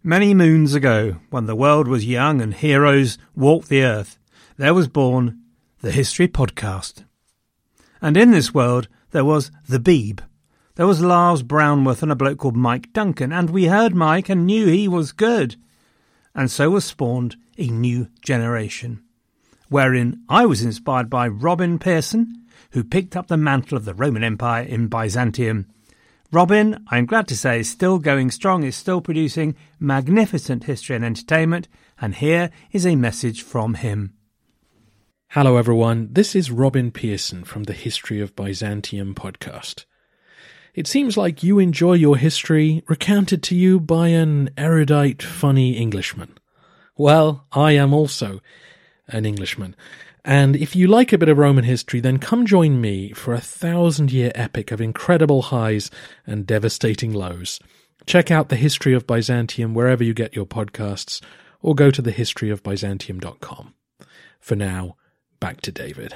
Many moons ago, when the world was young and heroes walked the earth, there was born the History Podcast. And in this world, there was the Beeb. There was Lars Brownworth and a bloke called Mike Duncan, and we heard Mike and knew he was good. And so was spawned a new generation, wherein I was inspired by Robin Pearson, who picked up the mantle of the Roman Empire in Byzantium. Robin, I'm glad to say, is still going strong, is still producing magnificent history and entertainment, and here is a message from him. Hello everyone, this is Robin Pearson from the History of Byzantium podcast. It seems like you enjoy your history recounted to you by an erudite, funny Englishman. Well, I am also an Englishman. And if you like a bit of Roman history, then come join me for a 1,000-year epic of incredible highs and devastating lows. Check out The History of Byzantium wherever you get your podcasts, or go to thehistoryofbyzantium.com. For now, back to David.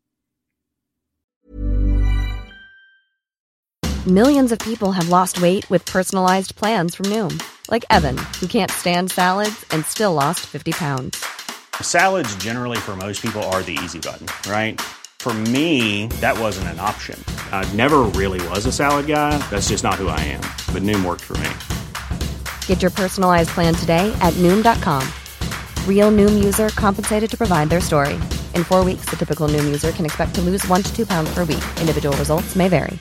Millions of people have lost weight with personalized plans from Noom. Like Evan, who can't stand salads and still lost 50 pounds. Salads generally for most people are the easy button, right? For me, that wasn't an option. I never really was a salad guy. That's just not who I am. But Noom worked for me. Get your personalized plan today at Noom.com. Real Noom user compensated to provide their story. In 4 weeks, the typical Noom user can expect to lose 1 to 2 pounds per week. Individual results may vary.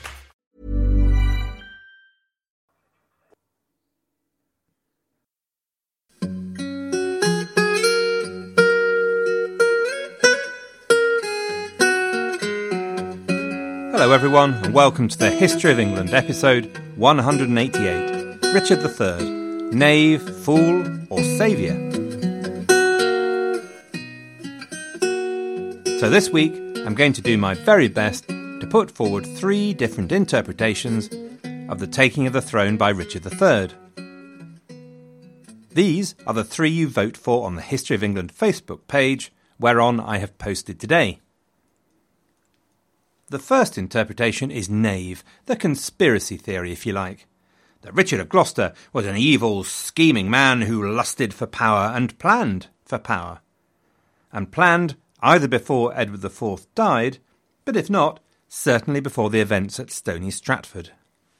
Hello everyone, and welcome to the History of England, episode 188. Richard III, Knave, Fool, or Saviour? So this week, I'm going to do my very best to put forward 3 different interpretations of the taking of the throne by Richard III. These are the 3 you vote for on the History of England Facebook page, whereon I have posted today. The first interpretation is Knave, the conspiracy theory, if you like. That Richard of Gloucester was an evil, scheming man who lusted for power and planned for power. And planned either before Edward IV died, but if not, certainly before the events at Stony Stratford.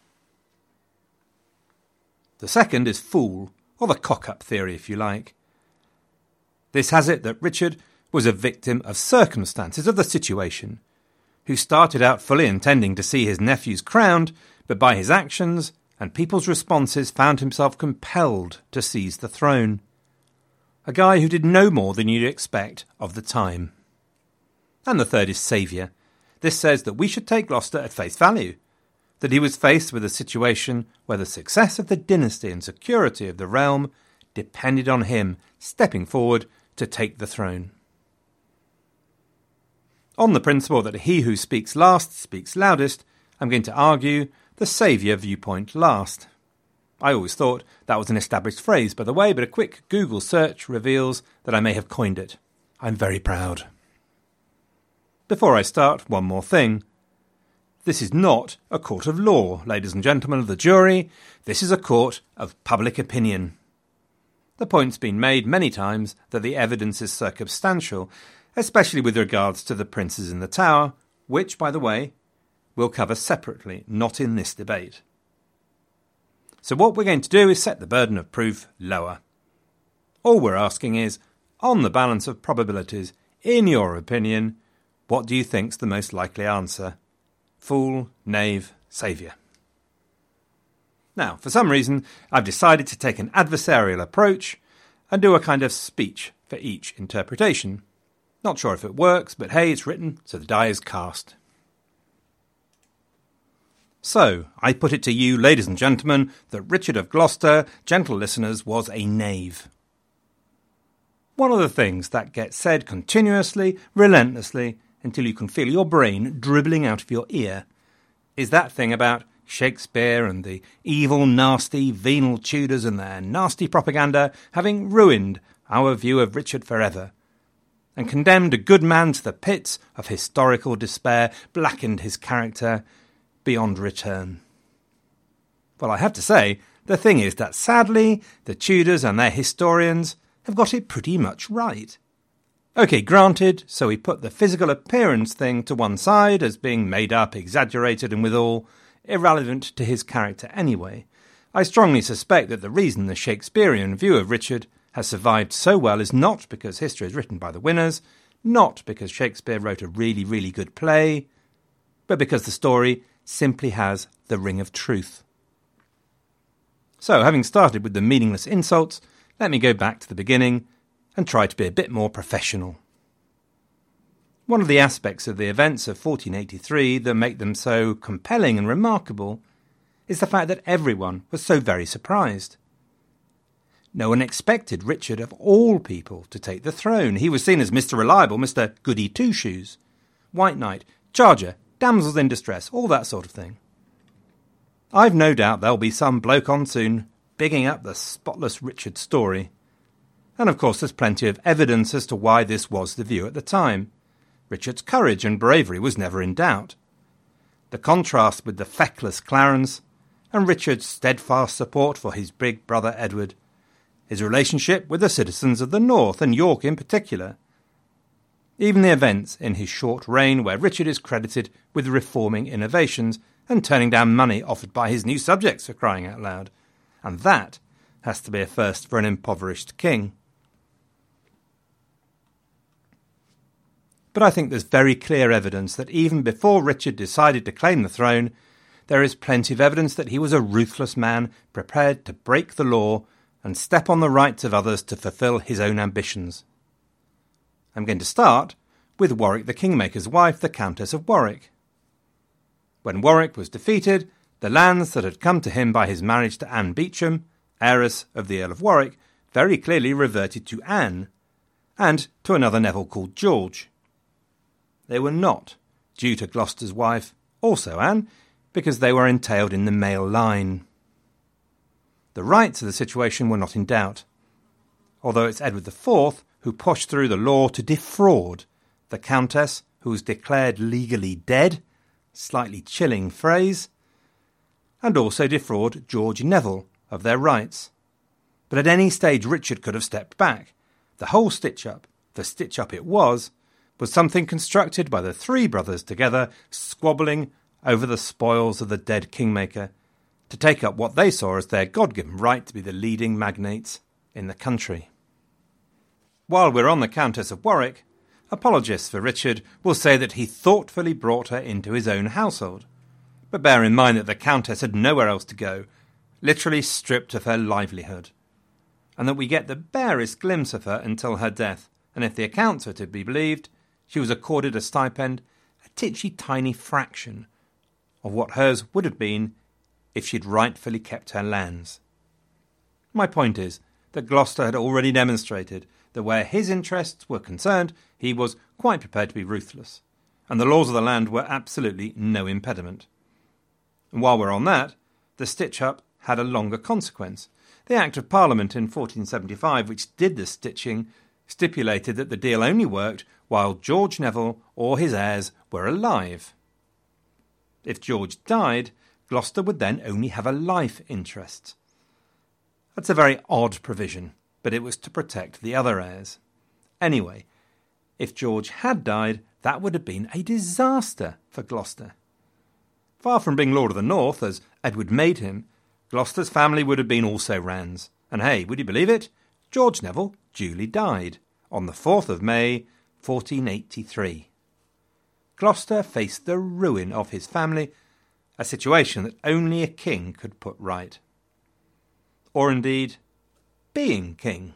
The second is Fool, or the cock-up theory, if you like. This has it that Richard was a victim of circumstances of the situation, who started out fully intending to see his nephews crowned, but by his actions and people's responses found himself compelled to seize the throne. A guy who did no more than you'd expect of the time. And the third is Saviour. This says that we should take Gloucester at face value, that he was faced with a situation where the success of the dynasty and security of the realm depended on him stepping forward to take the throne. On the principle that he who speaks last speaks loudest, I'm going to argue the saviour viewpoint last. I always thought that was an established phrase, by the way, but a quick Google search reveals that I may have coined it. I'm very proud. Before I start, one more thing. This is not a court of law, ladies and gentlemen of the jury. This is a court of public opinion. The point's been made many times that the evidence is circumstantial, especially with regards to the princes in the Tower, which, by the way, we'll cover separately, not in this debate. So what we're going to do is set the burden of proof lower. All we're asking is, on the balance of probabilities, in your opinion, what do you think's the most likely answer? Fool, knave, saviour. Now, for some reason, I've decided to take an adversarial approach and do a kind of speech for each interpretation. Not sure if it works, but hey, it's written, so the die is cast. So, I put it to you, ladies and gentlemen, that Richard of Gloucester, gentle listeners, was a knave. One of the things that gets said continuously, relentlessly, until you can feel your brain dribbling out of your ear, is that thing about Shakespeare and the evil, nasty, venal Tudors and their nasty propaganda having ruined our view of Richard forever, and condemned a good man to the pits of historical despair, blackened his character beyond return. Well, I have to say, The thing is that sadly, the Tudors and their historians have got it pretty much right. OK, granted, so we put the physical appearance thing to one side as being made up, exaggerated and withal irrelevant to his character anyway. I strongly suspect that the reason the Shakespearean view of Richard has survived so well is not because history is written by the winners, not because Shakespeare wrote a really, really good play, but because the story simply has the ring of truth. So, having started with the meaningless insults, let me go back to the beginning and try to be a bit more professional. One of the aspects of the events of 1483 that make them so compelling and remarkable is the fact that everyone was so very surprised. No one expected Richard, of all people, to take the throne. He was seen as Mr. Reliable, Mr. Goody Two-Shoes, White Knight, Charger, damsels in distress, all that sort of thing. I've no doubt there'll be some bloke on soon bigging up the spotless Richard story. And of course there's plenty of evidence as to why this was the view at the time. Richard's courage and bravery was never in doubt. The contrast with the feckless Clarence, and Richard's steadfast support for his big brother Edward, his relationship with the citizens of the north and York in particular. Even the events in his short reign where Richard is credited with reforming innovations and turning down money offered by his new subjects, for crying out loud. And that has to be a first for an impoverished king. But I think there's very clear evidence that even before Richard decided to claim the throne, there is plenty of evidence that he was a ruthless man prepared to break the law and step on the rights of others to fulfil his own ambitions. I'm going to start with Warwick the Kingmaker's wife, the Countess of Warwick. When Warwick was defeated, the lands that had come to him by his marriage to Anne Beauchamp, heiress of the Earl of Warwick, very clearly reverted to Anne, and to another Neville called George. They were not due to Gloucester's wife, also Anne, because they were entailed in the male line. The rights of the situation were not in doubt, although it's Edward IV who pushed through the law to defraud the Countess, who was declared legally dead, slightly chilling phrase, and also defraud George Neville of their rights. But at any stage Richard could have stepped back. The whole stitch-up, for stitch-up it was something constructed by the three brothers together, squabbling over the spoils of the dead kingmaker, to take up what they saw as their God-given right to be the leading magnates in the country. While we're on the Countess of Warwick, apologists for Richard will say that he thoughtfully brought her into his own household. But bear in mind that the Countess had nowhere else to go, literally stripped of her livelihood, and that we get the barest glimpse of her until her death, and if the accounts are to be believed, she was accorded a stipend, a titchy tiny fraction of what hers would have been if she'd rightfully kept her lands. My point is that Gloucester had already demonstrated that where his interests were concerned, he was quite prepared to be ruthless, and the laws of the land were absolutely no impediment. And while we're on that, the stitch-up had a longer consequence. The Act of Parliament in 1475, which did the stitching, stipulated that the deal only worked while George Neville or his heirs were alive. If George died, Gloucester would then only have a life interest. That's a very odd provision, but it was to protect the other heirs. Anyway, if George had died, that would have been a disaster for Gloucester. Far from being Lord of the North, as Edward made him, Gloucester's family would have been also Rands. And hey, would you believe it? George Neville duly died on the 4th of May, 1483. Gloucester faced the ruin of his family, a situation that only a king could put right. Or indeed, being king.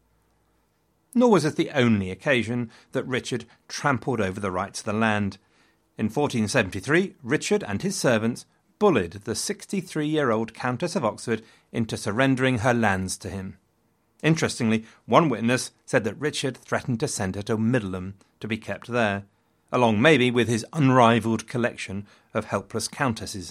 Nor was it the only occasion that Richard trampled over the rights of the land. In 1473, Richard and his servants bullied the 63-year-old Countess of Oxford into surrendering her lands to him. Interestingly, one witness said that Richard threatened to send her to Middleham to be kept there, along maybe with his unrivalled collection of helpless countesses.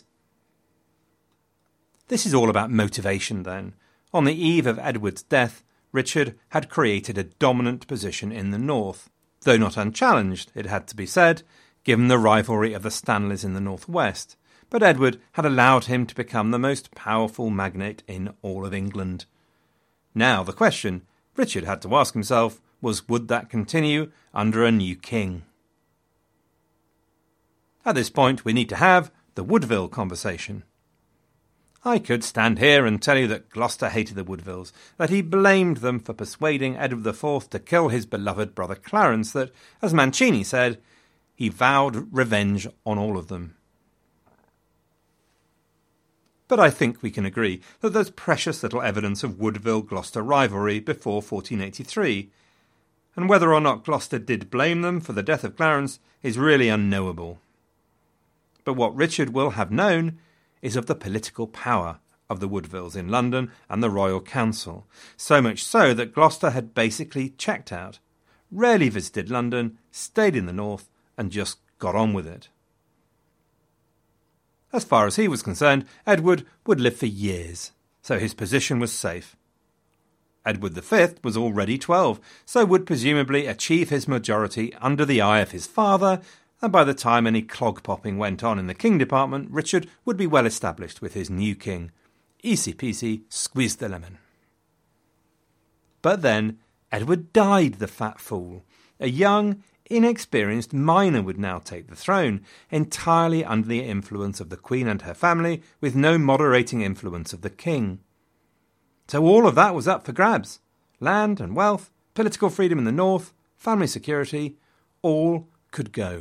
This is all about motivation, then. On the eve of Edward's death, Richard had created a dominant position in the north, though not unchallenged, it had to be said, given the rivalry of the Stanleys in the northwest. but Edward had allowed him to become the most powerful magnate in all of England. Now the question Richard had to ask himself was, would that continue under a new king? At this point, we need to have the Woodville conversation. I could stand here and tell you that Gloucester hated the Woodvilles, that he blamed them for persuading Edward IV to kill his beloved brother Clarence, that, as Mancini said, he vowed revenge on all of them. But I think we can agree that there's precious little evidence of Woodville-Gloucester rivalry before 1483, and whether or not Gloucester did blame them for the death of Clarence is really unknowable. But what Richard will have known is of the political power of the Woodvilles in London and the Royal Council, so much so that Gloucester had basically checked out, rarely visited London, stayed in the north, and just got on with it. As far as he was concerned, Edward would live for years, so his position was safe. Edward V was already 12, so would presumably achieve his majority under the eye of his father, and by the time any clog-popping went on in the king department, Richard would be well established with his new king. Easy peasy, squeeze the lemon. But then Edward died, the fat fool. A young, inexperienced minor would now take the throne, entirely under the influence of the Queen and her family, with no moderating influence of the king. So all of that was up for grabs. Land and wealth, political freedom in the north, family security, all could go.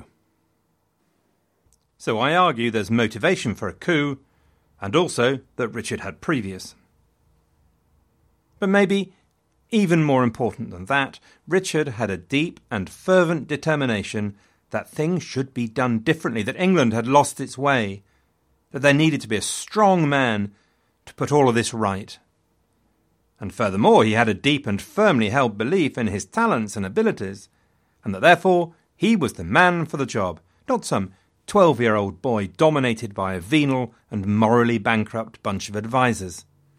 So I argue there's motivation for a coup, and also that Richard had previous. But maybe, even more important than that, Richard had a deep and fervent determination that things should be done differently, that England had lost its way, that there needed to be a strong man to put all of this right. And furthermore, he had a deep and firmly held belief in his talents and abilities, and that therefore he was the man for the job, not some 12-year-old boy dominated by a venal and morally bankrupt bunch of advisers.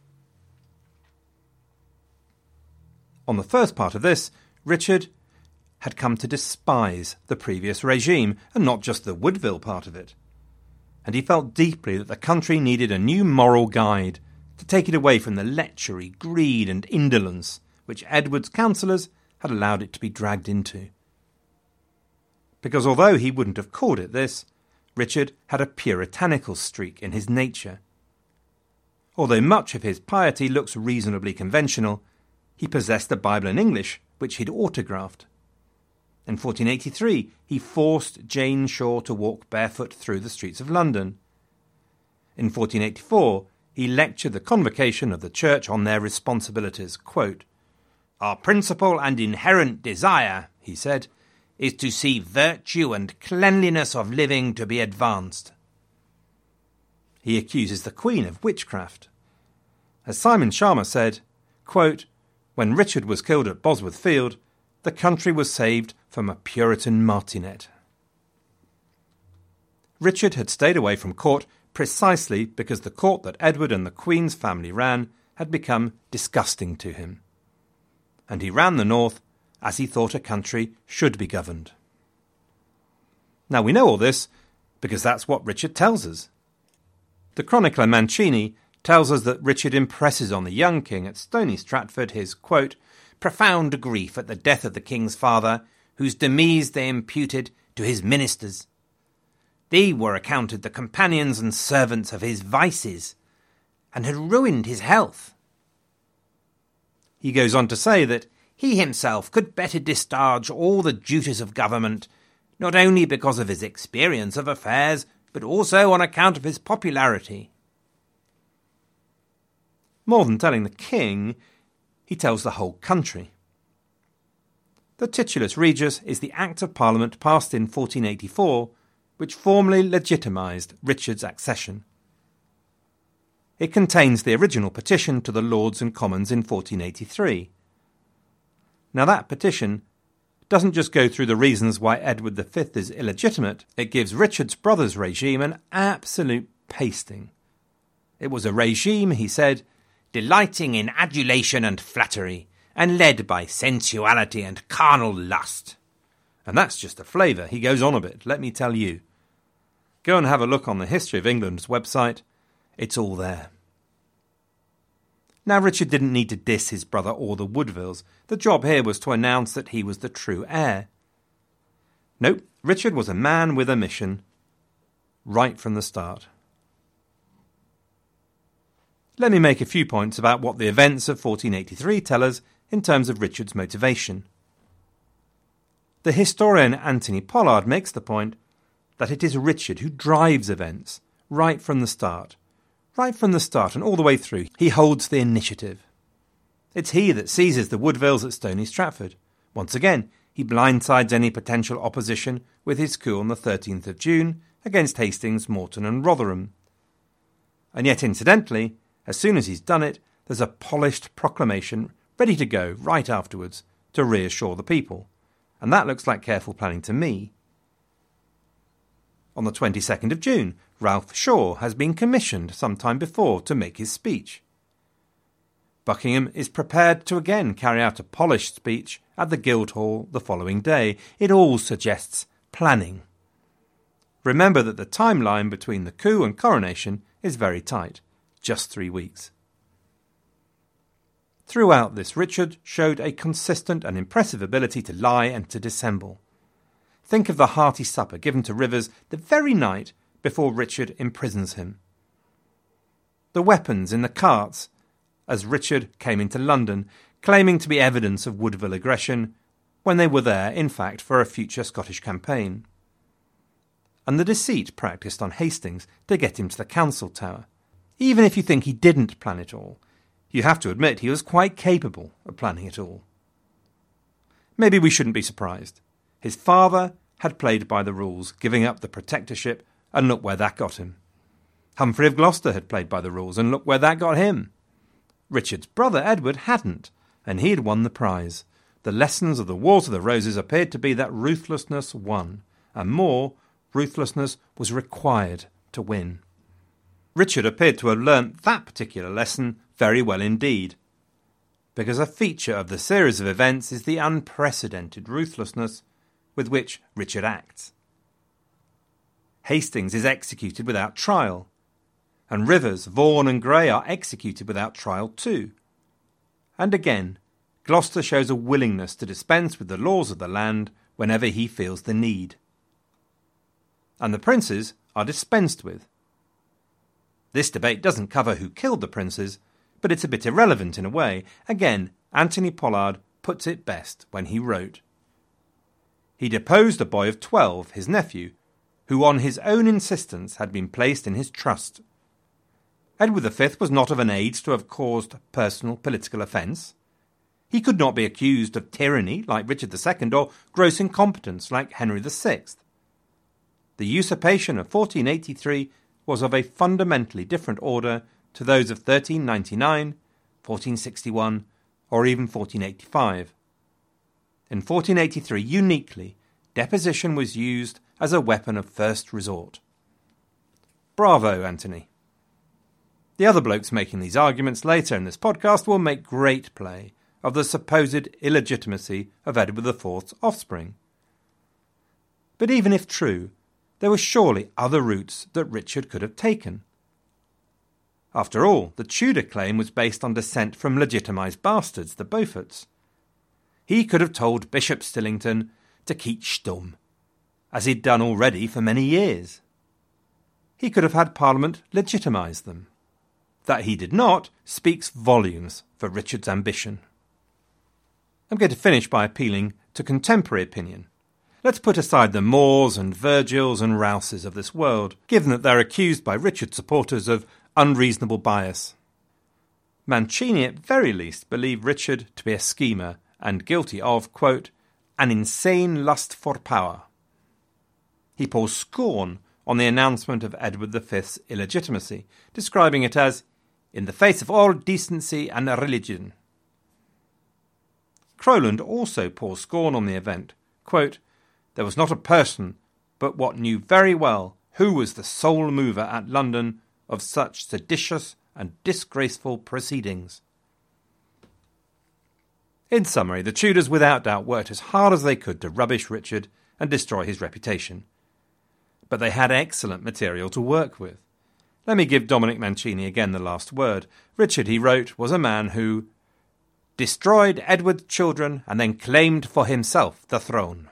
On the first part of this, Richard had come to despise the previous regime, and not just the Woodville part of it. And he felt deeply that the country needed a new moral guide to take it away from the lechery, greed and indolence which Edward's counsellors had allowed it to be dragged into. Because although he wouldn't have called it this, Richard had a puritanical streak in his nature. Although much of his piety looks reasonably conventional, he possessed a Bible in English, which he'd autographed. In 1483, he forced Jane Shore to walk barefoot through the streets of London. In 1484, he lectured the convocation of the church on their responsibilities. Quote, "Our principal and inherent desire," he said, "is to see virtue and cleanliness of living to be advanced." He accuses the Queen of witchcraft. As Simon Schama said, quote, "When Richard was killed at Bosworth Field, the country was saved from a Puritan martinet." Richard had stayed away from court precisely because the court that Edward and the Queen's family ran had become disgusting to him. And he ran the north as he thought a country should be governed. Now we know all this because that's what Richard tells us. The chronicler Mancini tells us that Richard impresses on the young king at Stony Stratford his, quote, "profound grief at the death of the king's father, whose demise they imputed to his ministers. They were accounted the companions and servants of his vices, and had ruined his health." He goes on to say that he himself could better discharge all the duties of government, not only because of his experience of affairs, but also on account of his popularity. More than telling the king, he tells the whole country. The Titulus Regius is the Act of Parliament passed in 1484, which formally legitimised Richard's accession. It contains the original petition to the Lords and Commons in 1483. Now that petition doesn't just go through the reasons why Edward V is illegitimate, it gives Richard's brother's regime an absolute pasting. It was a regime, he said, delighting in adulation and flattery, and led by sensuality and carnal lust. And that's just a flavour. He goes on a bit, let me tell you. Go and have a look on the History of England's website. It's all there. Now, Richard didn't need to diss his brother or the Woodvilles. The job here was to announce that he was the true heir. Nope, Richard was a man with a mission, right from the start. Let me make a few points about what the events of 1483 tell us in terms of Richard's motivation. The historian Anthony Pollard makes the point that it is Richard who drives events right from the start. Right from the start and all the way through, he holds the initiative. It's he that seizes the Woodvilles at Stony Stratford. Once again, he blindsides any potential opposition with his coup on the 13th of June against Hastings, Morton and Rotherham. And yet, incidentally, as soon as he's done it, there's a polished proclamation ready to go right afterwards to reassure the people. And that looks like careful planning to me. On the 22nd of June, Ralph Shaw has been commissioned some time before to make his speech. Buckingham is prepared to again carry out a polished speech at the Guildhall the following day. It all suggests planning. Remember that the timeline between the coup and coronation is very tight, just 3 weeks. Throughout this, Richard showed a consistent and impressive ability to lie and to dissemble. Think of the hearty supper given to Rivers the very night before Richard imprisons him. The weapons in the carts as Richard came into London, claiming to be evidence of Woodville aggression, when they were there, in fact, for a future Scottish campaign. And the deceit practised on Hastings to get him to the council tower. Even if you think he didn't plan it all, you have to admit he was quite capable of planning it all. Maybe we shouldn't be surprised. His father had played by the rules, giving up the protectorship, and look where that got him. Humphrey of Gloucester had played by the rules, and look where that got him. Richard's brother Edward hadn't, and he had won the prize. The lessons of the Wars of the Roses appeared to be that ruthlessness won, and more, ruthlessness was required to win. Richard appeared to have learnt that particular lesson very well indeed, because a feature of the series of events is the unprecedented ruthlessness with which Richard acts. Hastings is executed without trial, and Rivers, Vaughan and Grey are executed without trial too. And again, Gloucester shows a willingness to dispense with the laws of the land whenever he feels the need. And the princes are dispensed with. This debate doesn't cover who killed the princes, but it's a bit irrelevant in a way. Again, Anthony Pollard puts it best when he wrote, "He deposed a boy of 12, his nephew, who on his own insistence had been placed in his trust. Edward V was not of an age to have caused personal political offence. He could not be accused of tyranny like Richard II or gross incompetence like Henry VI. The usurpation of 1483 was of a fundamentally different order to those of 1399, 1461, or even 1485. In 1483, uniquely, deposition was used as a weapon of first resort." Bravo, Anthony. The other blokes making these arguments later in this podcast will make great play of the supposed illegitimacy of Edward IV's offspring. But even if true, there were surely other routes that Richard could have taken. After all, the Tudor claim was based on descent from legitimised bastards, the Beauforts. He could have told Bishop Stillington to keep stum, as he'd done already for many years. He could have had Parliament legitimise them. That he did not speaks volumes for Richard's ambition. I'm going to finish by appealing to contemporary opinion. Let's put aside the Moores and Virgils and Rouses of this world, given that they're accused by Richard's supporters of unreasonable bias. Mancini at very least believed Richard to be a schemer and guilty of, quote, an insane lust for power. He pours scorn on the announcement of Edward V's illegitimacy, describing it as in the face of all decency and religion. Crowland also pours scorn on the event, quote, there was not a person but what knew very well who was the sole mover at London of such seditious and disgraceful proceedings. In summary, the Tudors without doubt worked as hard as they could to rubbish Richard and destroy his reputation. but they had excellent material to work with. Let me give Dominic Mancini again the last word. Richard, he wrote, was a man who destroyed Edward's children and then claimed for himself the throne.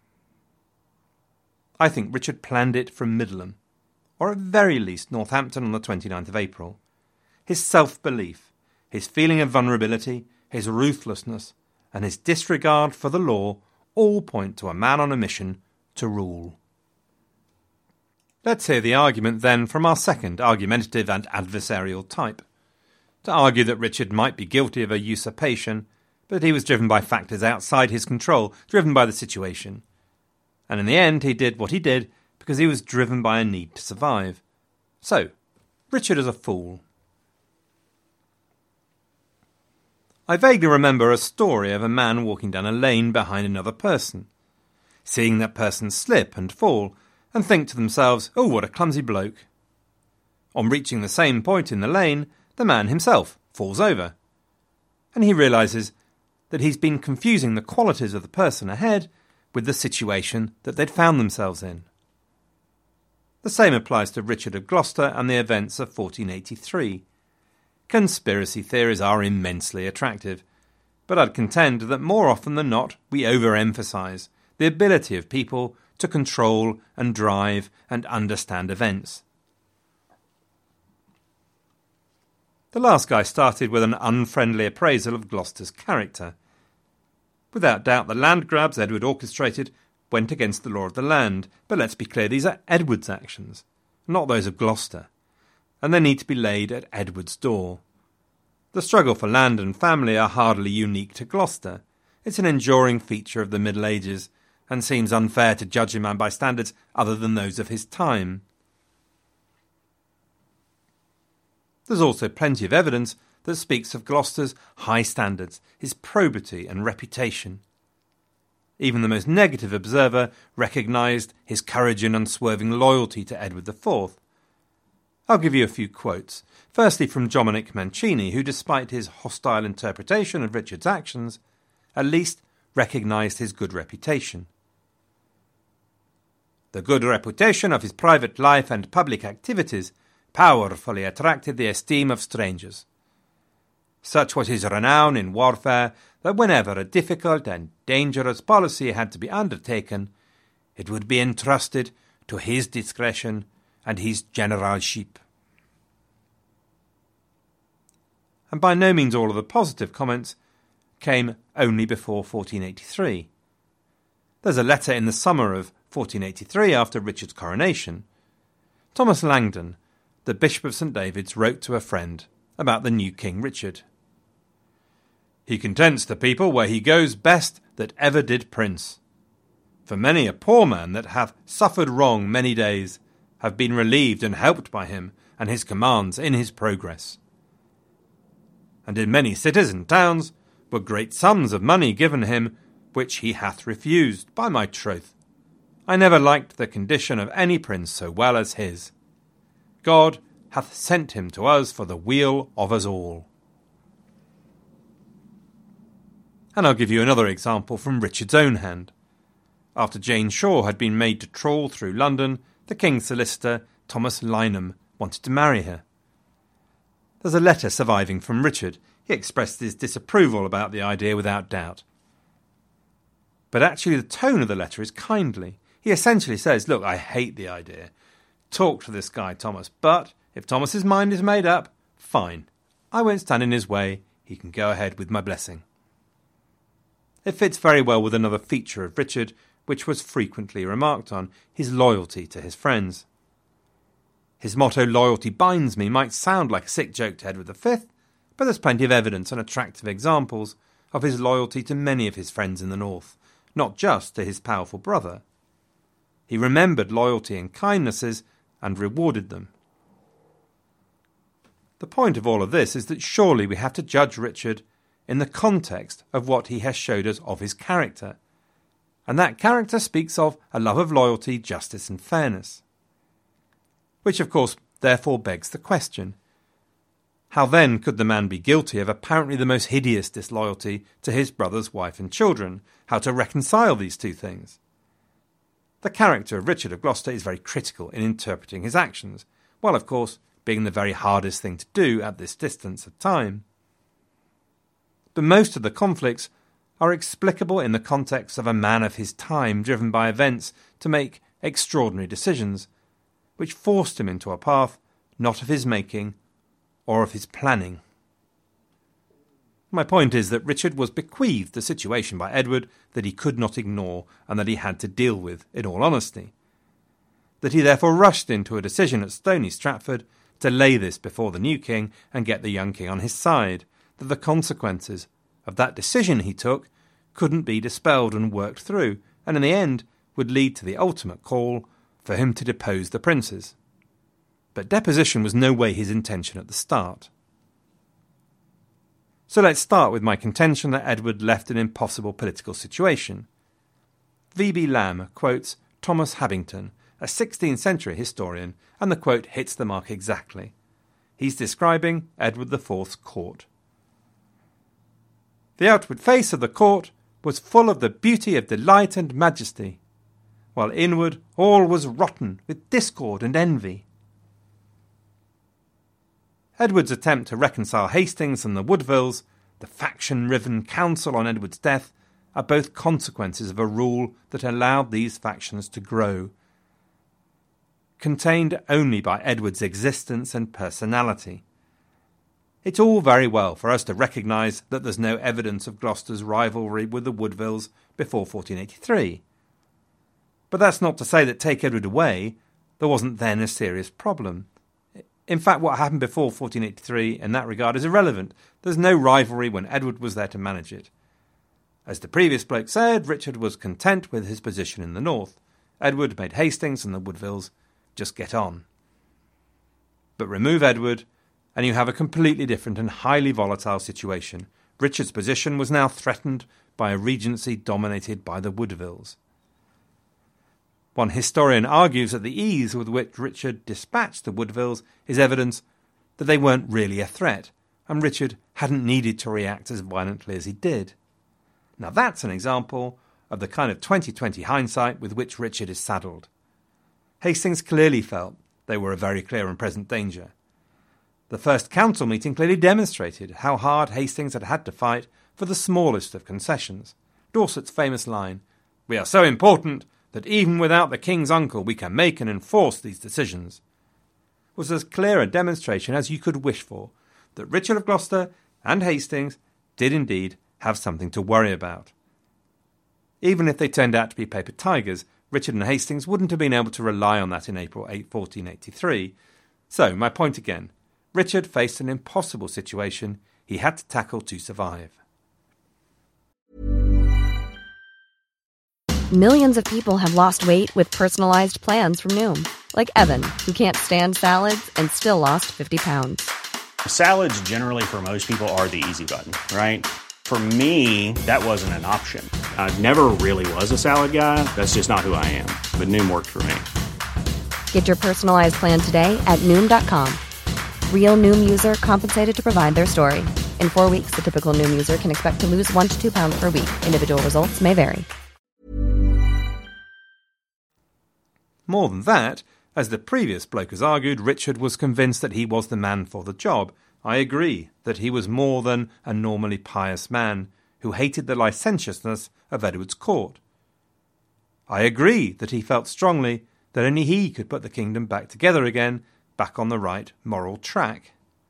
I think Richard planned it from Middleham, or at very least Northampton on the 29th of April. His self-belief, his feeling of vulnerability, his ruthlessness, and his disregard for the law all point to a man on a mission to rule. Let's hear the argument then from our second argumentative and adversarial type. To argue that Richard might be guilty of a usurpation, but he was driven by factors outside his control, driven by the situation. And in the end he did what he did because he was driven by a need to survive. So, Richard is a fool. I vaguely remember a story of a man walking down a lane behind another person, seeing that person slip and fall, and think to themselves, "Oh, what a clumsy bloke." On reaching the same point in the lane, the man himself falls over, and he realises that he's been confusing the qualities of the person ahead with the situation that they'd found themselves in. The same applies to Richard of Gloucester and the events of 1483. Conspiracy theories are immensely attractive, but I'd contend that more often than not we overemphasise the ability of people to control and drive and understand events. The last guy started with an unfriendly appraisal of Gloucester's character. Without doubt, the land grabs Edward orchestrated went against the law of the land, but let's be clear, these are Edward's actions, not those of Gloucester, and they need to be laid at Edward's door. The struggle for land and family are hardly unique to Gloucester. It's an enduring feature of the Middle Ages, and seems unfair to judge a man by standards other than those of his time. There's also plenty of evidence that speaks of Gloucester's high standards, his probity and reputation. Even the most negative observer recognised his courage and unswerving loyalty to Edward IV. I'll give you a few quotes. Firstly from Dominic Mancini, who, despite his hostile interpretation of Richard's actions, at least recognised his good reputation. The good reputation of his private life and public activities powerfully attracted the esteem of strangers. Such was his renown in warfare that whenever a difficult and dangerous policy had to be undertaken, it would be entrusted to his discretion and his generalship. And by no means all of the positive comments came only before 1483. There's a letter in the summer of 1483 after Richard's coronation. Thomas Langdon, the Bishop of St. David's, wrote to a friend about the new King Richard. He contents the people where he goes best that ever did prince. For many a poor man that hath suffered wrong many days have been relieved and helped by him and his commands in his progress. And in many cities and towns were great sums of money given him, which he hath refused, by my troth. I never liked the condition of any prince so well as his. God hath sent him to us for the weal of us all. And I'll give you another example from Richard's own hand. After Jane Shore had been made to trawl through London, the King's solicitor, Thomas Lynham, wanted to marry her. There's a letter surviving from Richard. He expressed his disapproval about the idea without doubt. But actually the tone of the letter is kindly. He essentially says, look, I hate the idea. Talk to this guy, Thomas, but if Thomas's mind is made up, fine. I won't stand in his way. He can go ahead with my blessing. It fits very well with another feature of Richard, which was frequently remarked on, his loyalty to his friends. His motto, loyalty binds me, might sound like a sick joke to Edward V, but there's plenty of evidence and attractive examples of his loyalty to many of his friends in the north, not just to his powerful brother. He remembered loyalty and kindnesses and rewarded them. The point of all of this is that surely we have to judge Richard in the context of what he has showed us of his character, and that character speaks of a love of loyalty, justice and fairness. Which of course therefore begs the question, how then could the man be guilty of apparently the most hideous disloyalty to his brother's wife and children? How to reconcile these two things? the character of Richard of Gloucester is very critical in interpreting his actions, while of course being the very hardest thing to do at this distance of time. But most of the conflicts are explicable in the context of a man of his time driven by events to make extraordinary decisions, which forced him into a path not of his making or of his planning. My point is that Richard was bequeathed a situation by Edward that he could not ignore and that he had to deal with, in all honesty. That he therefore rushed into a decision at Stony Stratford to lay this before the new king and get the young king on his side, that the consequences of that decision he took couldn't be dispelled and worked through, and in the end would lead to the ultimate call for him to depose the princes. But deposition was no way his intention at the start. So let's start with my contention that Edward left an impossible political situation. V.B. Lamb quotes Thomas Habington, a 16th century historian, and the quote hits the mark exactly. He's describing Edward IV's court. The outward face of the court was full of the beauty of delight and majesty, while inward all was rotten with discord and envy. Edward's attempt to reconcile Hastings and the Woodvilles, the faction-riven council on Edward's death, are both consequences of a rule that allowed these factions to grow, contained only by Edward's existence and personality. It's all very well for us to recognise that there's no evidence of Gloucester's rivalry with the Woodvilles before 1483. But that's not to say that, take Edward away, there wasn't then a serious problem. In fact, what happened before 1483 in that regard is irrelevant. There's no rivalry when Edward was there to manage it. As the previous bloke said, Richard was content with his position in the north. Edward made Hastings and the Woodvilles just get on. But remove Edward, and you have a completely different and highly volatile situation. Richard's position was now threatened by a regency dominated by the Woodvilles. One historian argues that the ease with which Richard dispatched the Woodvilles is evidence that they weren't really a threat, and Richard hadn't needed to react as violently as he did. Now that's an example of the kind of 2020 hindsight with which Richard is saddled. Hastings clearly felt they were a very clear and present danger. The first council meeting clearly demonstrated how hard Hastings had to fight for the smallest of concessions. Dorset's famous line, "We are so important that even without the king's uncle we can make and enforce these decisions," was as clear a demonstration as you could wish for that Richard of Gloucester and Hastings did indeed have something to worry about. Even if they turned out to be paper tigers, Richard and Hastings wouldn't have been able to rely on that in April 1483. So, my point again, Richard faced an impossible situation he had to tackle to survive. Millions of people have lost weight with personalized plans from Noom. Like Evan, who can't stand salads and still lost 50 pounds. Salads generally for most people are the easy button, right? For me, that wasn't an option. I never really was a salad guy. That's just not who I am. But Noom worked for me. Get your personalized plan today at Noom.com. Real Noom user compensated to provide their story. In 4 weeks, the typical Noom user can expect to lose 1 to 2 pounds per week. Individual results may vary. More than that, as the previous bloke has argued, Richard was convinced that he was the man for the job. I agree that he was more than a normally pious man who hated the licentiousness of Edward's court. I agree that he felt strongly that only he could put the kingdom back together again, back on the right moral track.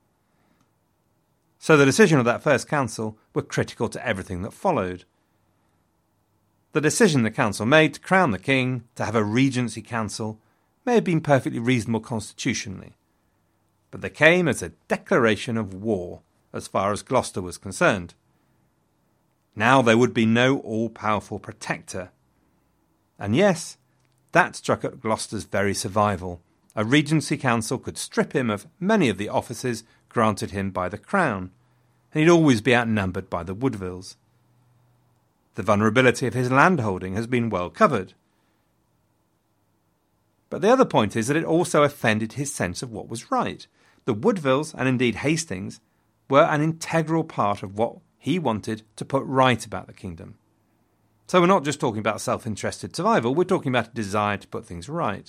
So the decision of that first council were critical to everything that followed. The decision the council made to crown the king, to have a regency council, may have been perfectly reasonable constitutionally, but they came as a declaration of war as far as Gloucester was concerned. Now there would be no all-powerful protector. And yes, that struck at Gloucester's very survival. A regency council could strip him of many of the offices granted him by the crown, and he'd always be outnumbered by the Woodvilles. The vulnerability of his landholding has been well covered. But the other point is that it also offended his sense of what was right. The Woodvilles, and indeed Hastings, were an integral part of what he wanted to put right about the kingdom. So we're not just talking about self-interested survival, we're talking about a desire to put things right.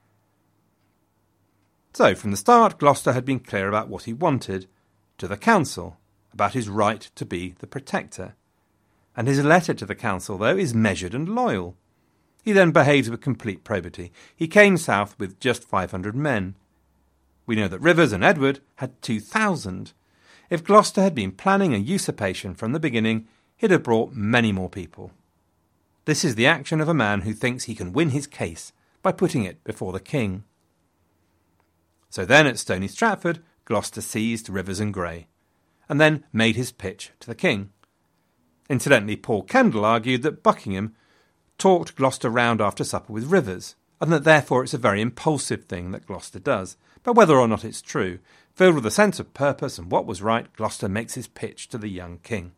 So, from the start, Gloucester had been clear about what he wanted to the council, about his right to be the protector. And his letter to the council, though, is measured and loyal. He then behaves with complete probity. He came south with just 500 men. We know that Rivers and Edward had 2,000. If Gloucester had been planning a usurpation from the beginning, he'd have brought many more people. This is the action of a man who thinks he can win his case by putting it before the king. So then at Stony Stratford, Gloucester seized Rivers and Grey, and then made his pitch to the king. Incidentally, Paul Kendall argued that Buckingham talked Gloucester round after supper with Rivers, and that therefore it's a very impulsive thing that Gloucester does. But whether or not it's true, filled with a sense of purpose and what was right, Gloucester makes his pitch to the young king.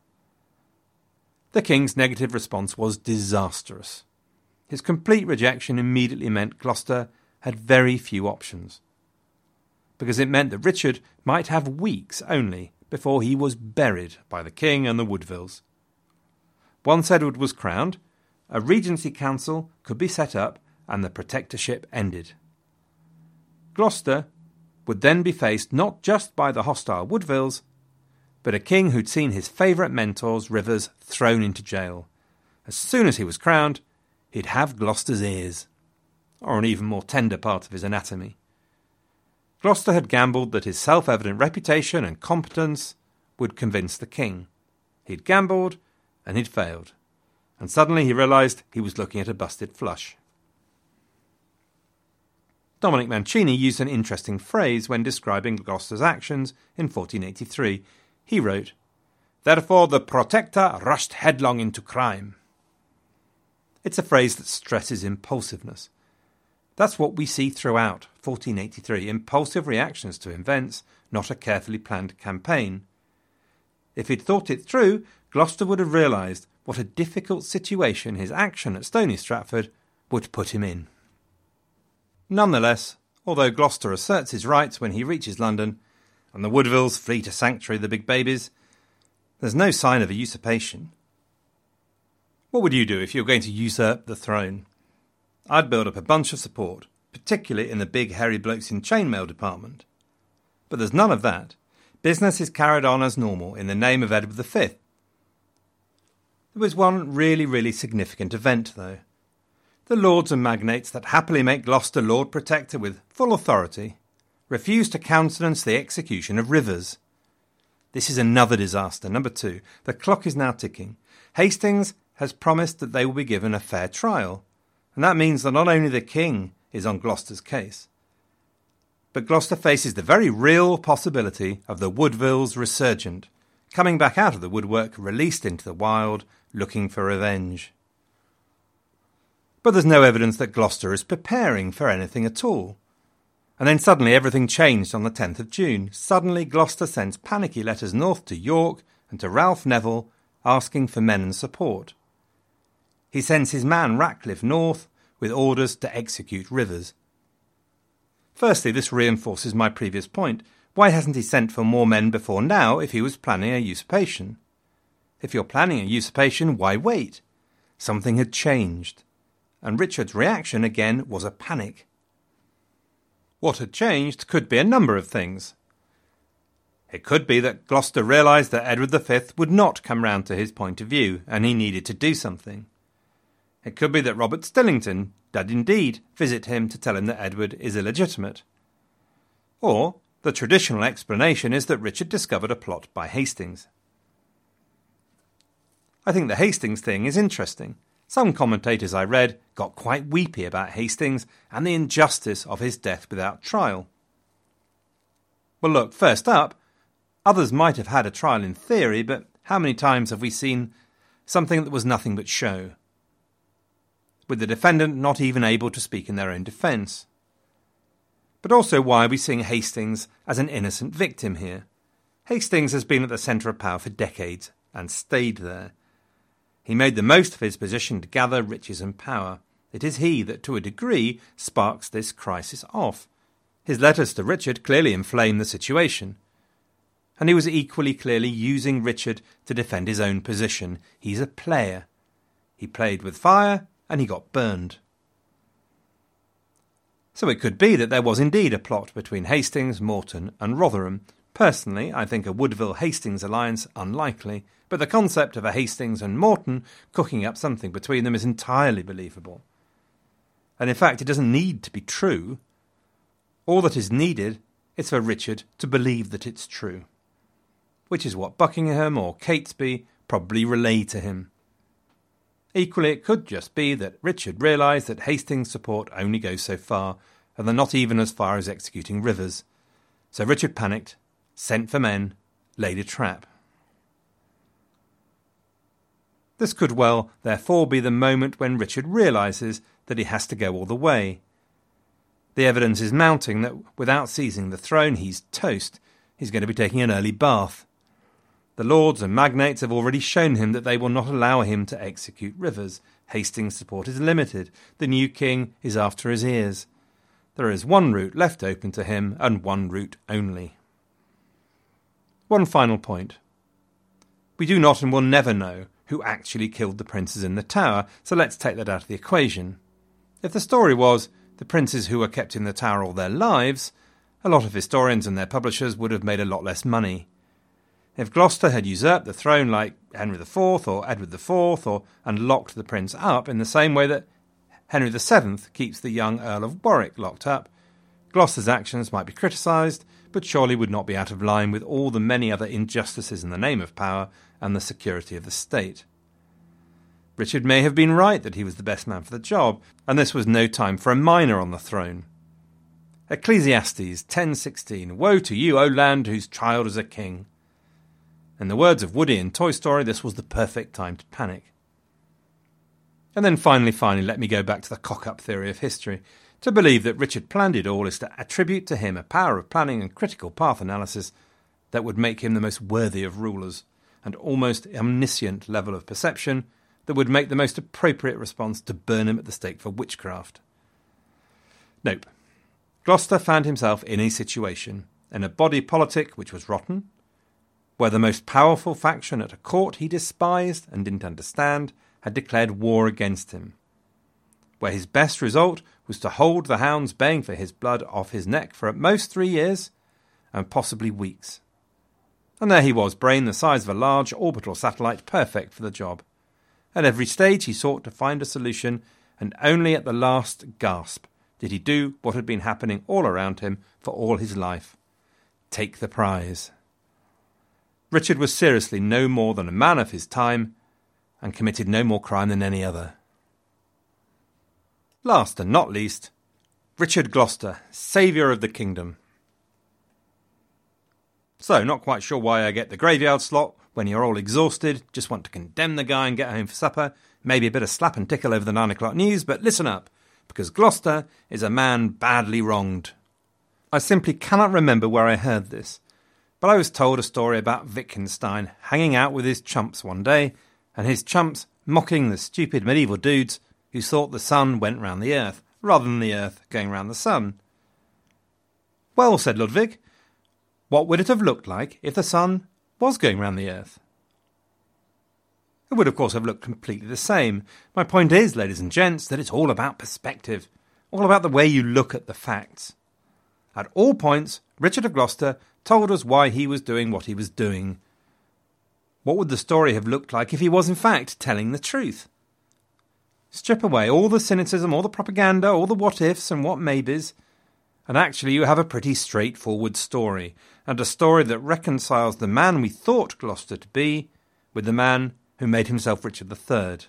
The king's negative response was disastrous. His complete rejection immediately meant Gloucester had very few options, because it meant that Richard might have weeks only before he was buried by the king and the Woodvilles. Once Edward was crowned, a regency council could be set up and the protectorship ended. Gloucester would then be faced not just by the hostile Woodvilles, but a king who'd seen his favourite mentors, Rivers, thrown into jail. As soon as he was crowned, he'd have Gloucester's ears, or an even more tender part of his anatomy. Gloucester had gambled that his self-evident reputation and competence would convince the king. He'd gambled, and he'd failed. And suddenly he realised he was looking at a busted flush. Dominic Mancini used an interesting phrase when describing Gloucester's actions in 1483. He wrote, "Therefore the Protector rushed headlong into crime." It's a phrase that stresses impulsiveness. That's what we see throughout 1483, impulsive reactions to events, not a carefully planned campaign. If he'd thought it through, Gloucester would have realised what a difficult situation his action at Stony Stratford would put him in. Nonetheless, although Gloucester asserts his rights when he reaches London, and the Woodvilles flee to sanctuary the big babies, there's no sign of a usurpation. What would you do if you were going to usurp the throne? I'd build up a bunch of support, particularly in the big hairy blokes in chainmail department. But there's none of that. Business is carried on as normal in the name of Edward V. There was one really significant event, though. The lords and magnates that happily make Gloucester Lord Protector with full authority refuse to countenance the execution of Rivers. This is another disaster. Number 2, the clock is now ticking. Hastings has promised that they will be given a fair trial, and that means that not only the king is on Gloucester's case, but Gloucester faces the very real possibility of the Woodvilles resurgent, coming back out of the woodwork, released into the wild, looking for revenge. But there's no evidence that Gloucester is preparing for anything at all. And then suddenly everything changed on the 10th of June. Suddenly Gloucester sends panicky letters north to York and to Ralph Neville asking for men and support. He sends his man Ratcliffe north with orders to execute Rivers. Firstly, this reinforces my previous point. Why hasn't he sent for more men before now if he was planning a usurpation? If you're planning a usurpation, why wait? Something had changed, and Richard's reaction again was a panic. What had changed could be a number of things. It could be that Gloucester realised that Edward V would not come round to his point of view, and he needed to do something. It could be that Robert Stillington did indeed visit him to tell him that Edward is illegitimate. Or the traditional explanation is that Richard discovered a plot by Hastings. I think the Hastings thing is interesting. Some commentators I read got quite weepy about Hastings and the injustice of his death without trial. Well, look, first up, others might have had a trial in theory, but how many times have we seen something that was nothing but show, with the defendant not even able to speak in their own defence? But also, why are we seeing Hastings as an innocent victim here? Hastings has been at the centre of power for decades and stayed there. He made the most of his position to gather riches and power. It is he that, to a degree, sparks this crisis off. His letters to Richard clearly inflame the situation. And he was equally clearly using Richard to defend his own position. He's a player. He played with fire, and he got burned. So it could be that there was indeed a plot between Hastings, Morton and Rotherham. Personally, I think a Woodville-Hastings alliance unlikely, but the concept of a Hastings and Morton cooking up something between them is entirely believable. And in fact, it doesn't need to be true. All that is needed is for Richard to believe that it's true, which is what Buckingham or Catesby probably relayed to him. Equally, it could just be that Richard realised that Hastings' support only goes so far, and they're not even as far as executing Rivers. So Richard panicked, sent for men, laid a trap. This could well, therefore, be the moment when Richard realises that he has to go all the way. The evidence is mounting that without seizing the throne, he's toast. He's going to be taking an early bath. The lords and magnates have already shown him that they will not allow him to execute Rivers. Hastings' support is limited. The new king is after his ears. There is one route left open to him, and one route only. One final point. We do not and will never know who actually killed the princes in the tower, so let's take that out of the equation. If the story was the princes who were kept in the tower all their lives, a lot of historians and their publishers would have made a lot less money. If Gloucester had usurped the throne like Henry IV or Edward IV and locked the prince up in the same way that Henry VII keeps the young Earl of Warwick locked up, Gloucester's actions might be criticised, but surely would not be out of line with all the many other injustices in the name of power and the security of the state. Richard may have been right that he was the best man for the job, and this was no time for a minor on the throne. Ecclesiastes 10:16, "Woe to you, O land, whose child is a king." In the words of Woody in Toy Story, this was the perfect time to panic. And then finally, let me go back to the cock-up theory of history. To believe that Richard planned it all is to attribute to him a power of planning and critical path analysis that would make him the most worthy of rulers, and almost omniscient level of perception that would make the most appropriate response to burn him at the stake for witchcraft. Nope. Gloucester found himself in a situation, in a body politic which was rotten, where the most powerful faction at a court he despised and didn't understand had declared war against him, where his best result was to hold the hounds baying for his blood off his neck for at most 3 years, and possibly weeks. And there he was, brain the size of a large orbital satellite, perfect for the job. At every stage he sought to find a solution, and only at the last gasp did he do what had been happening all around him for all his life. Take the prize. Richard was seriously no more than a man of his time, and committed no more crime than any other. Last and not least, Richard Gloucester, saviour of the kingdom. So, not quite sure why I get the graveyard slot when you're all exhausted, just want to condemn the guy and get home for supper, maybe a bit of slap and tickle over the 9 o'clock news, but listen up, because Gloucester is a man badly wronged. I simply cannot remember where I heard this, but I was told a story about Wittgenstein hanging out with his chumps one day, and his chumps mocking the stupid medieval dudes who thought the sun went round the earth, rather than the earth going round the sun. Well, said Ludwig, what would it have looked like if the sun was going round the earth? It would, of course, have looked completely the same. My point is, ladies and gents, that it's all about perspective, all about the way you look at the facts. At all points, Richard of Gloucester told us why he was doing what he was doing. What would the story have looked like if he was in fact telling the truth? Strip away all the cynicism, all the propaganda, all the what-ifs and what-maybes, and actually you have a pretty straightforward story, and a story that reconciles the man we thought Gloucester to be with the man who made himself Richard III.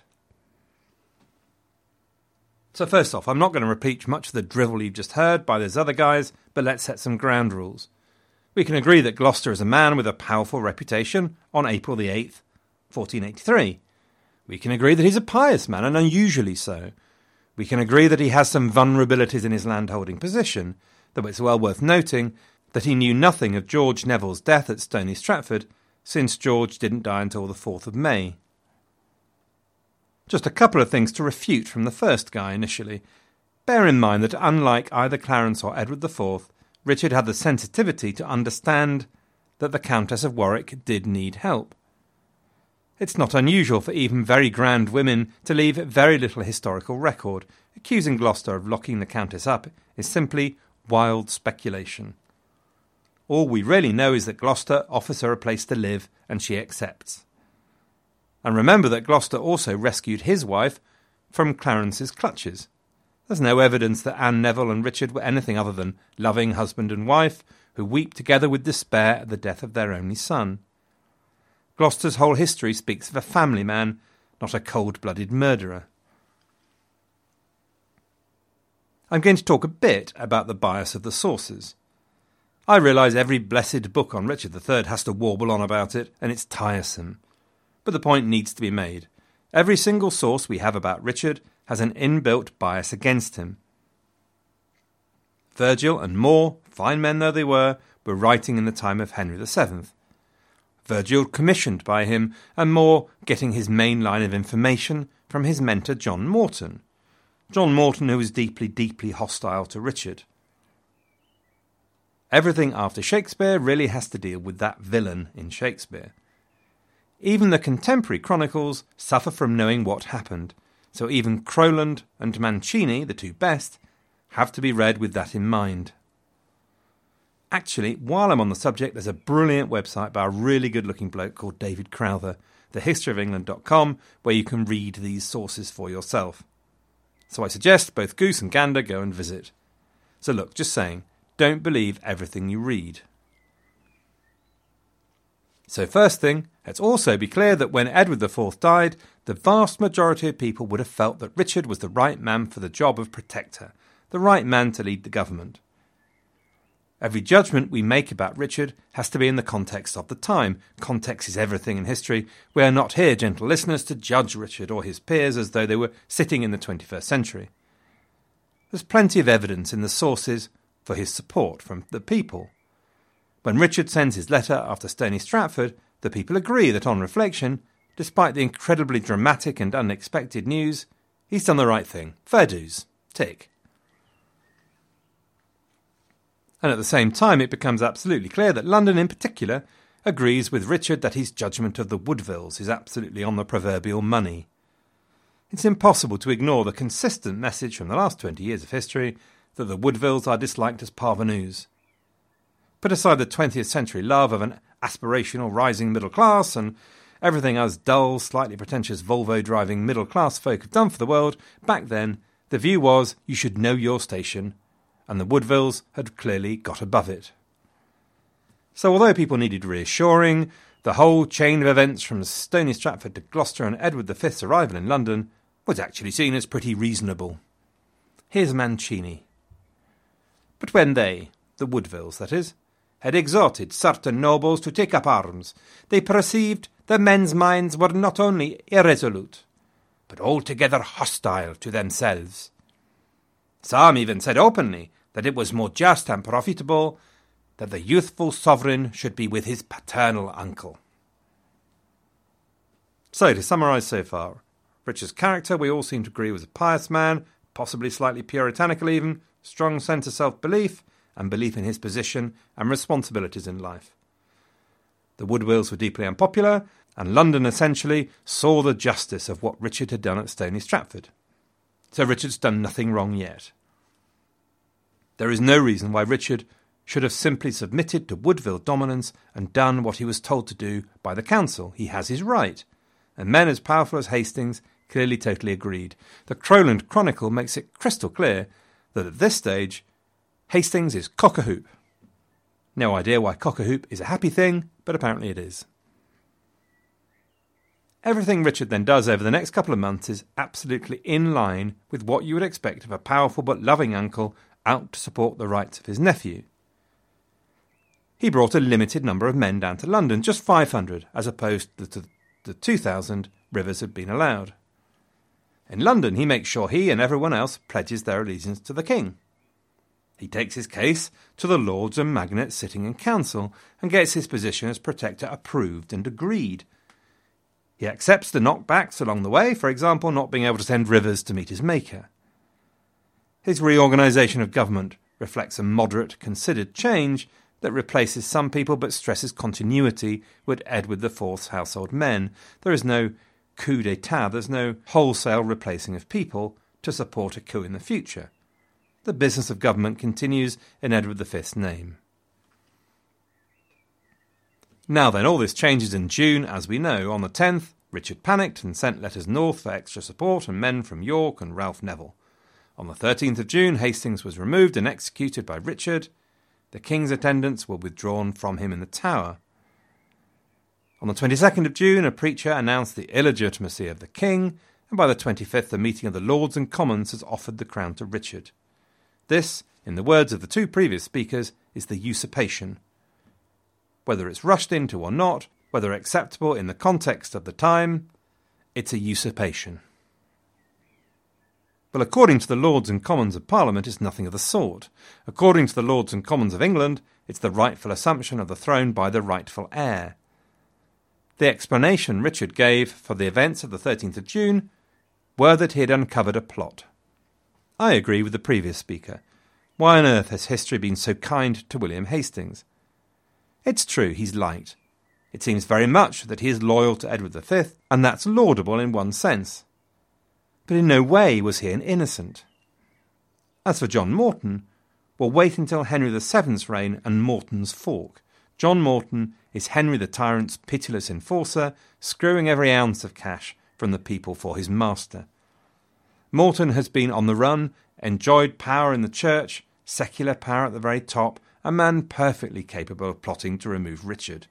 So first off, I'm not going to repeat much of the drivel you've just heard by those other guys, but let's set some ground rules. We can agree that Gloucester is a man with a powerful reputation on April the 8th, 1483. We can agree that he's a pious man, and unusually so. We can agree that he has some vulnerabilities in his landholding position, though it's well worth noting that he knew nothing of George Neville's death at Stony Stratford, since George didn't die until the 4th of May. Just a couple of things to refute from the first guy initially. Bear in mind that unlike either Clarence or Edward IV, Richard had the sensitivity to understand that the Countess of Warwick did need help. It's not unusual for even very grand women to leave very little historical record. Accusing Gloucester of locking the Countess up is simply wild speculation. All we really know is that Gloucester offers her a place to live, and she accepts. And remember that Gloucester also rescued his wife from Clarence's clutches. There's no evidence that Anne Neville and Richard were anything other than loving husband and wife who weep together with despair at the death of their only son. Gloucester's whole history speaks of a family man, not a cold-blooded murderer. I'm going to talk a bit about the bias of the sources. I realise every blessed book on Richard III has to warble on about it, and it's tiresome. But the point needs to be made. Every single source we have about Richard has an inbuilt bias against him. Virgil and More, fine men though they were writing in the time of Henry VII. Virgil commissioned by him, and More getting his main line of information from his mentor John Morton. John Morton, who was deeply, deeply hostile to Richard. Everything after Shakespeare really has to deal with that villain in Shakespeare. Even the contemporary chronicles suffer from knowing what happened, so even Crowland and Mancini, the two best, have to be read with that in mind. Actually, while I'm on the subject, there's a brilliant website by a really good-looking bloke called David Crowther, thehistoryofengland.com, where you can read these sources for yourself. So I suggest both Goose and Gander go and visit. So look, just saying, don't believe everything you read. So first thing, let's also be clear that when Edward IV died, the vast majority of people would have felt that Richard was the right man for the job of protector, the right man to lead the government. Every judgment we make about Richard has to be in the context of the time. Context is everything in history. We are not here, gentle listeners, to judge Richard or his peers as though they were sitting in the 21st century. There's plenty of evidence in the sources for his support from the people. When Richard sends his letter after Stony Stratford, the people agree that on reflection, despite the incredibly dramatic and unexpected news, he's done the right thing. Fair dues. Tick. And at the same time, it becomes absolutely clear that London in particular agrees with Richard that his judgment of the Woodvilles is absolutely on the proverbial money. It's impossible to ignore the consistent message from the last 20 years of history that the Woodvilles are disliked as parvenus. Put aside the 20th century love of an aspirational rising middle class and everything us dull, slightly pretentious Volvo-driving middle-class folk have done for the world, back then the view was you should know your station, and the Woodvilles had clearly got above it. So although people needed reassuring, the whole chain of events from Stony Stratford to Gloucester and Edward V's arrival in London was actually seen as pretty reasonable. Here's Mancini. But when they, the Woodvilles that is, had exhorted certain nobles to take up arms, they perceived that men's minds were not only irresolute, but altogether hostile to themselves. Some even said openly that it was more just and profitable that the youthful sovereign should be with his paternal uncle. So, to summarise so far, Richard's character we all seem to agree was a pious man, possibly slightly puritanical even, strong sense of self-belief, and belief in his position and responsibilities in life. The Woodvilles were deeply unpopular, and London essentially saw the justice of what Richard had done at Stony Stratford. So Richard's done nothing wrong yet. There is no reason why Richard should have simply submitted to Woodville dominance and done what he was told to do by the council. He has his right, and men as powerful as Hastings clearly totally agreed. The Crowland Chronicle makes it crystal clear that at this stage, Hastings is cock-a-hoop. No idea why cock-a-hoop is a happy thing, but apparently it is. Everything Richard then does over the next couple of months is absolutely in line with what you would expect of a powerful but loving uncle out to support the rights of his nephew. He brought a limited number of men down to London, just 500, as opposed to the 2,000 Rivers had been allowed. In London, he makes sure he and everyone else pledges their allegiance to the king. He takes his case to the lords and magnates sitting in council and gets his position as protector approved and agreed. He accepts the knockbacks along the way, for example, not being able to send Rivers to meet his maker. His reorganisation of government reflects a moderate, considered change, that replaces some people but stresses continuity with Edward IV's household men. There is no coup d'etat, there's no wholesale replacing of people to support a coup in the future. The business of government continues in Edward V's name. Now then, all this changes in June, as we know. On the 10th, Richard panicked and sent letters north for extra support and men from York and Ralph Neville. On the 13th of June, Hastings was removed and executed by Richard. The king's attendants were withdrawn from him in the Tower. On the 22nd of June, a preacher announced the illegitimacy of the king, and by the 25th, the meeting of the Lords and Commons has offered the crown to Richard. This, in the words of the two previous speakers, is the usurpation. Whether it's rushed into or not, whether acceptable in the context of the time, it's a usurpation. Well, according to the Lords and Commons of Parliament, it's nothing of the sort. According to the Lords and Commons of England, it's the rightful assumption of the throne by the rightful heir. The explanation Richard gave for the events of the 13th of June were that he had uncovered a plot. I agree with the previous speaker. Why on earth has history been so kind to William Hastings? It's true, he's liked. It seems very much that he is loyal to Edward V, and that's laudable in one sense. But in no way was he an innocent. As for John Morton, we'll wait until Henry VII's reign and Morton's fork. John Morton is Henry the Tyrant's pitiless enforcer, screwing every ounce of cash from the people for his master. Morton has been on the run, enjoyed power in the church, secular power at the very top, a man perfectly capable of plotting to remove Richard.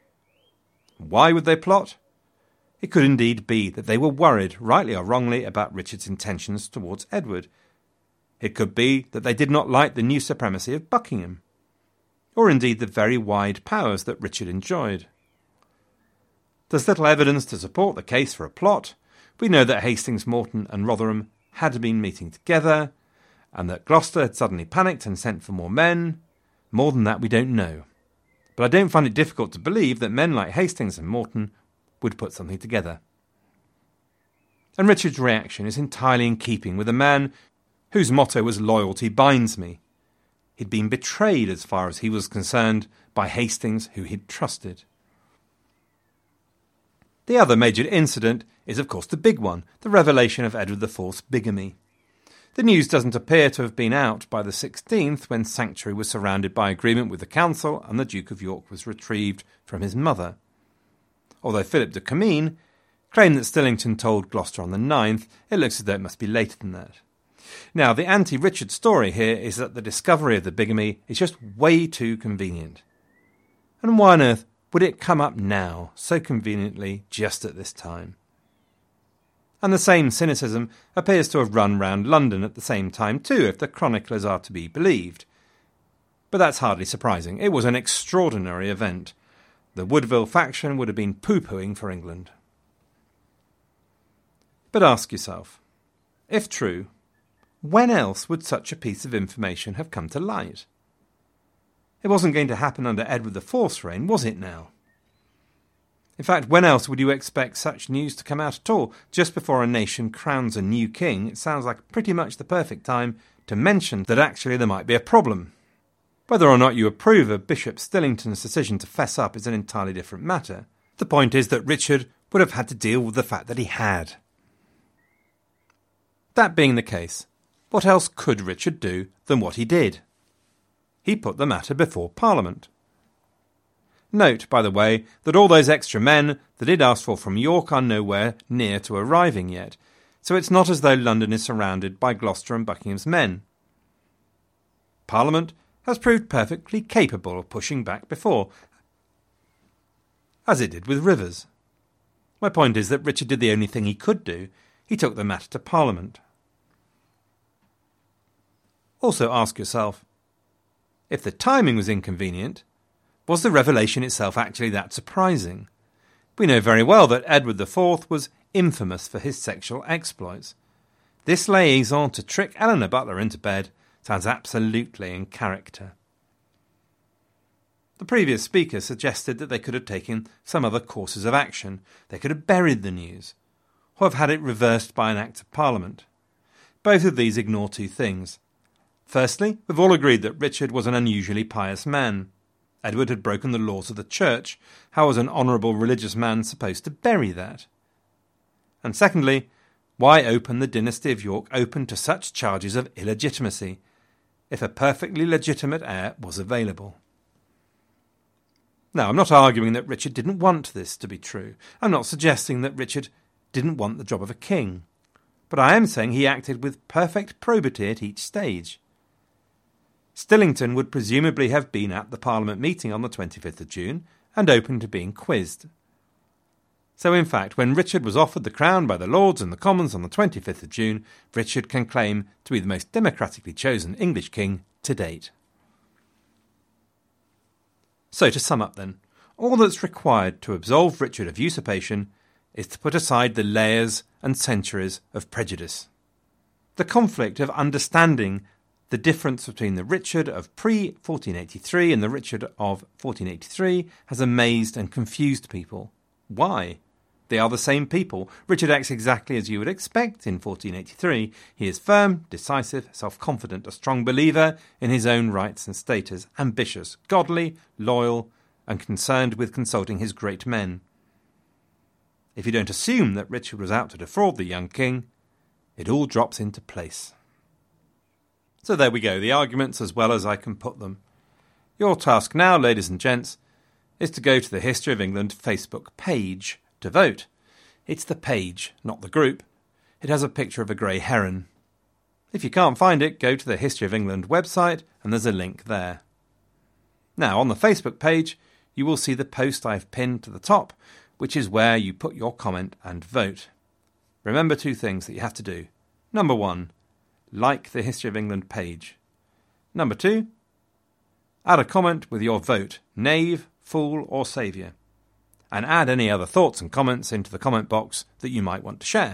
Why would they plot? It could indeed be that they were worried, rightly or wrongly, about Richard's intentions towards Edward. It could be that they did not like the new supremacy of Buckingham, or indeed the very wide powers that Richard enjoyed. There's little evidence to support the case for a plot. We know that Hastings, Morton and Rotherham had been meeting together, and that Gloucester had suddenly panicked and sent for more men. More than that we don't know. But I don't find it difficult to believe that men like Hastings and Morton would put something together. And Richard's reaction is entirely in keeping with a man whose motto was "Loyalty binds me." He'd been betrayed, as far as he was concerned, by Hastings, who he'd trusted. The other major incident is, of course, the big one, the revelation of Edward IV's bigamy. The news doesn't appear to have been out by the 16th, when Sanctuary was surrounded by agreement with the council and the Duke of York was retrieved from his mother. Although Philip de Comines claimed that Stillington told Gloucester on the 9th, it looks as though it must be later than that. Now, the anti-Richard story here is that the discovery of the bigamy is just way too convenient. And why on earth would it come up now, so conveniently, just at this time? And the same cynicism appears to have run round London at the same time too, if the chroniclers are to be believed. But that's hardly surprising. It was an extraordinary event. The Woodville faction would have been pooh-poohing for England. But ask yourself, if true, when else would such a piece of information have come to light? It wasn't going to happen under Edward IV's reign, was it now? In fact, when else would you expect such news to come out at all? Just before a nation crowns a new king, it sounds like pretty much the perfect time to mention that actually there might be a problem. Whether or not you approve of Bishop Stillington's decision to fess up is an entirely different matter. The point is that Richard would have had to deal with the fact that he had. That being the case, what else could Richard do than what he did? He put the matter before Parliament. Note, by the way, that all those extra men that he'd asked for from York are nowhere near to arriving yet, so it's not as though London is surrounded by Gloucester and Buckingham's men. Parliament has proved perfectly capable of pushing back before, as it did with Rivers. My point is that Richard did the only thing he could do. He took the matter to Parliament. Also ask yourself, if the timing was inconvenient, was the revelation itself actually that surprising? We know very well that Edward IV was infamous for his sexual exploits. This liaison to trick Eleanor Butler into bed sounds absolutely in character. The previous speaker suggested that they could have taken some other courses of action. They could have buried the news, or have had it reversed by an Act of Parliament. Both of these ignore two things. Firstly, we've all agreed that Richard was an unusually pious man. Edward had broken the laws of the church. How was an honourable religious man supposed to bury that? And secondly, why open the dynasty of York open to such charges of illegitimacy, if a perfectly legitimate heir was available? Now, I'm not arguing that Richard didn't want this to be true. I'm not suggesting that Richard didn't want the job of a king. But I am saying he acted with perfect probity at each stage. Stillington would presumably have been at the Parliament meeting on the 25th of June and open to being quizzed. So in fact, when Richard was offered the crown by the Lords and the Commons on the 25th of June, Richard can claim to be the most democratically chosen English king to date. So to sum up then, all that's required to absolve Richard of usurpation is to put aside the layers and centuries of prejudice. The conflict of understanding the difference between the Richard of pre-1483 and the Richard of 1483 has amazed and confused people. Why? They are the same people. Richard acts exactly as you would expect in 1483. He is firm, decisive, self-confident, a strong believer in his own rights and status, ambitious, godly, loyal, and concerned with consulting his great men. If you don't assume that Richard was out to defraud the young king, it all drops into place. So there we go, the arguments as well as I can put them. Your task now, ladies and gents, is to go to the History of England Facebook page to vote. It's the page, not the group. It has a picture of a grey heron. If you can't find it, go to the History of England website and there's a link there. Now, on the Facebook page, you will see the post I've pinned to the top, which is where you put your comment and vote. Remember two things that you have to do. Number 1, like the History of England page. Number 2, add a comment with your vote, knave, fool or saviour. And add any other thoughts and comments into the comment box that you might want to share.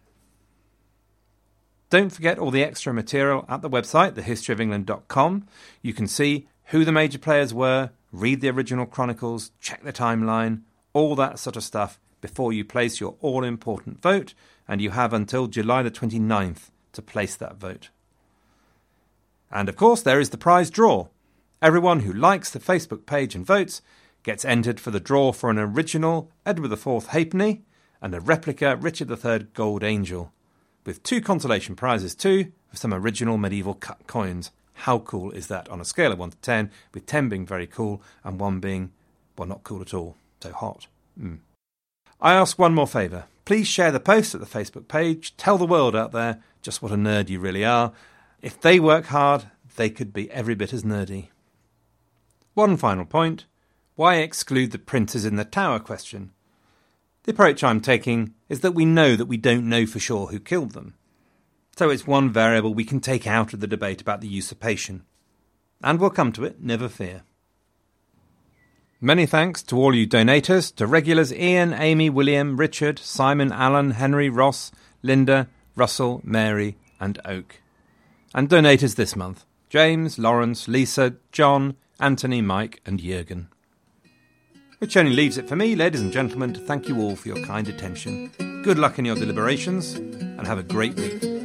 Don't forget all the extra material at the website, thehistoryofengland.com. You can see who the major players were, read the original chronicles, check the timeline, all that sort of stuff before you place your all-important vote, and you have until July the 29th to place that vote. And of course, there is the prize draw. Everyone who likes the Facebook page and votes gets entered for the draw for an original Edward IV halfpenny and a replica Richard III gold angel, with 2 consolation prizes too, with some original medieval cut coins. How cool is that on a scale of 1 to 10, with 10 being very cool and 1 being, well, not cool at all, so hot. I ask one more favour. Please share the post at the Facebook page. Tell the world out there just what a nerd you really are. If they work hard, they could be every bit as nerdy. One final point. Why exclude the princes in the Tower question? The approach I'm taking is that we know that we don't know for sure who killed them. So it's one variable we can take out of the debate about the usurpation. And we'll come to it, never fear. Many thanks to all you donators, to regulars Ian, Amy, William, Richard, Simon, Alan, Henry, Ross, Linda, Russell, Mary and Oak. And donators this month, James, Lawrence, Lisa, John, Anthony, Mike and Jürgen. Which only leaves it for me, ladies and gentlemen, to thank you all for your kind attention. Good luck in your deliberations, and have a great week.